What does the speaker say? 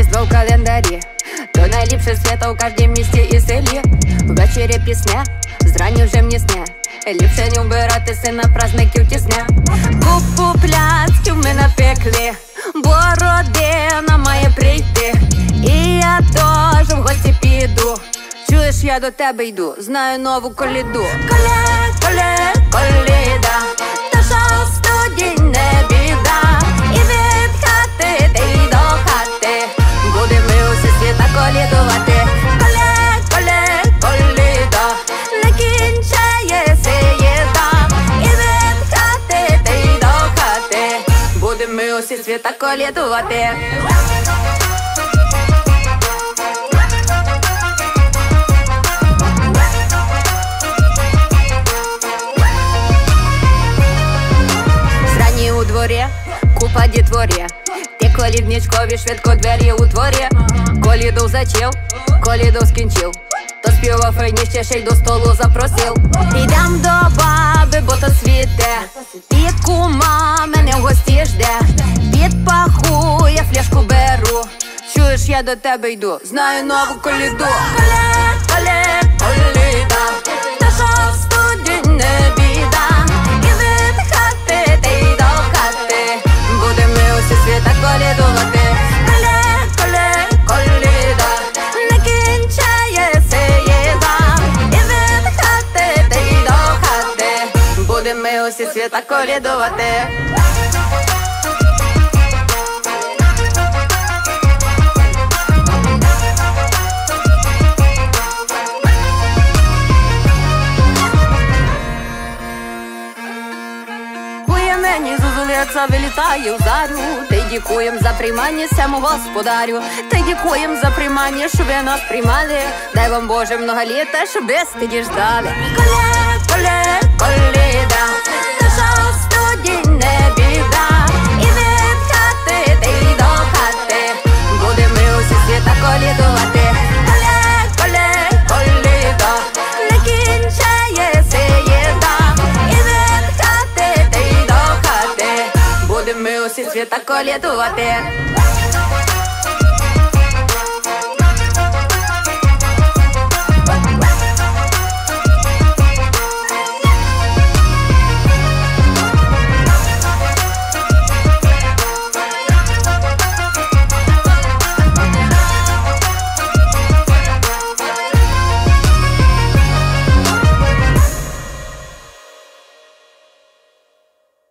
Різдво в календарі, то найліпше свято у кожнім місті і селі. Ввечері пісня, зрані вже мені сне. Ліпше не вбиратися на праздників тісня. Купу пляцків ми напекли, бо родина має прийти. І я теж в гості піду. Чуєш, я до тебе йду, знаю нову коліду. Коліда, та що в студії не біда. І від хати ти й до хати будемо ми усі світа колідувати. Коліда, не кінчається їда. І від хати ти й до хати будемо ми усі світа колідувати. У дворі купа дітворі, ти колідничкові швидко двері утворі. Коліду зачив, коліду скінчив, то співав файніше, ще й до столу запросив. Ідем до баби, бо то світе, під кума мене в гості жде. Під паху я фляшку беру. Чуєш, я до тебе йду, знаю нову коліду. Коліда, та що в студії не біда. І від хати ти й до хати будемо ми усі світа колідувати. Коліда, не кінчається їда. І від хати ти й до хати будемо ми усі світа колідувати. Мені зозулиця вилітає в зарю. Та дякуєм за приймання сему господарю. Та дякуєм за приймання, щоб ви нас приймали. Дай вам Боже много літа, щоб ви стиді ждали. Коліда, та що в студії не біда. І від хати ти й до хати будемо ми усі світа колідувати. Коліда, не кінчається їда. І від хати ти й до хати будемо ми усі світа колідувати.